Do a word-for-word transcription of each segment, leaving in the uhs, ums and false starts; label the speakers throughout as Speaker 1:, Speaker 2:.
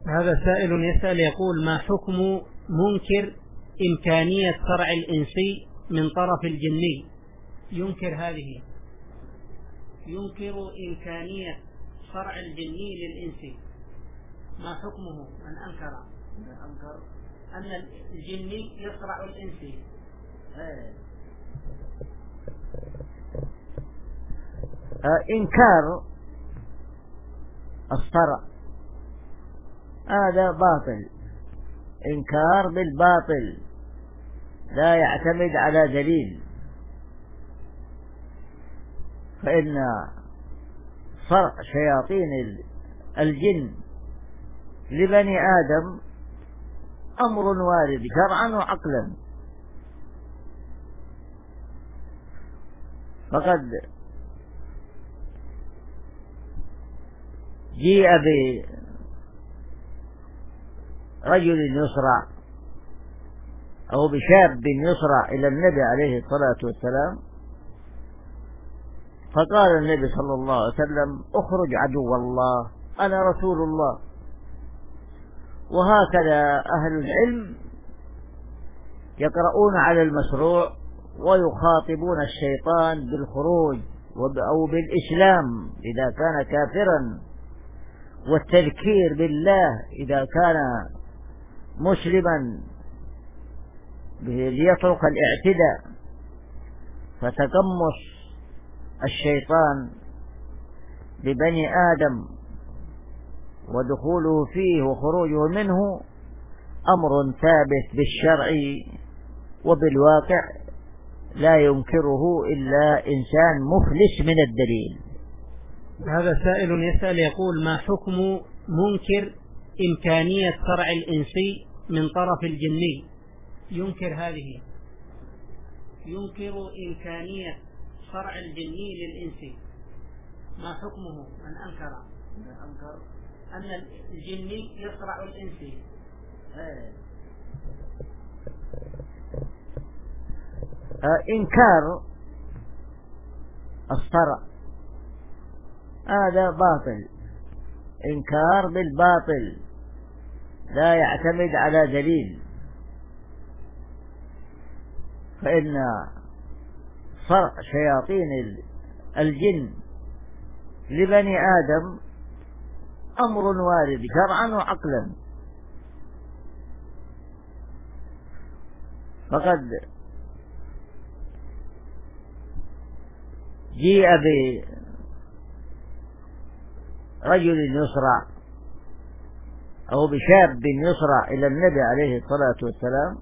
Speaker 1: هذا سائل يسأل يقول: ما حكم منكر إمكانية صرع الإنسي من طرف الجني؟ ينكر هذه ينكر إمكانية صرع الجني للإنسي، ما حكمه من أنكر أنكر أن الجني يصرع الإنسي؟
Speaker 2: إنكار الصرع هذا باطل، إنكار بالباطل لا يعتمد على دليل، فإن صرع شياطين الجن لبني آدم أمر وارد شرعا وعقلا. فقد جيء برجل يصرع أو بشاب يصرع إلى النبي عليه الصلاة والسلام، فقال النبي صلى الله عليه وسلم: اخرج عدو الله، أنا رسول الله. وهكذا أهل العلم يقرؤون على المشروع ويخاطبون الشيطان بالخروج أو بالإسلام إذا كان كافرا، والتذكير بالله إذا كان مسلما ليترك الاعتداء. فتقمص الشيطان ببني آدم ودخوله فيه وخروجه منه أمر ثابت بالشرع وبالواقع لا ينكره إلا إنسان مفلس من الدليل.
Speaker 1: هذا سائل يسأل يقول: ما حكم منكر إمكانية صرع الإنسي من طرف الجني؟ ينكر هذه ينكر إمكانية صرع الجني للإنسي، ما حكمه من أنكر أنكر أن الجني يصرع الإنسي؟
Speaker 2: إنكار الصرع هذا باطل، إنكار بالباطل لا يعتمد على دليل، فإن صرع شياطين الجن لبني آدم أمر وارد شرعا وعقلا. فقد جيء برجل يصرع أو بشاب يصرع إلى النبي عليه الصلاة والسلام،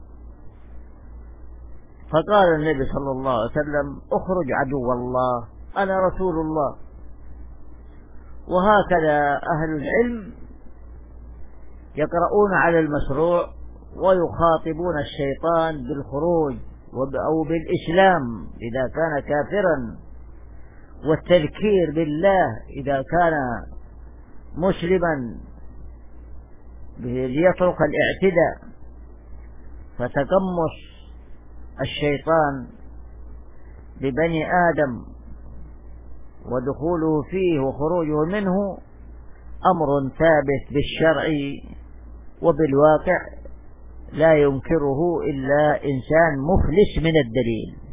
Speaker 2: فقال النبي صلى الله عليه وسلم: اخرج عدو الله، أنا رسول الله. وهكذا أهل العلم يقرؤون على المشروع ويخاطبون الشيطان بالخروج أو بالإسلام إذا كان كافرا، والتذكير بالله إذا كان مسلما ليترك الاعتداء. فتقمص الشيطان ببني آدم ودخوله فيه وخروجه منه أمر ثابت بالشرع وبالواقع لا ينكره إلا إنسان مفلس من الدليل.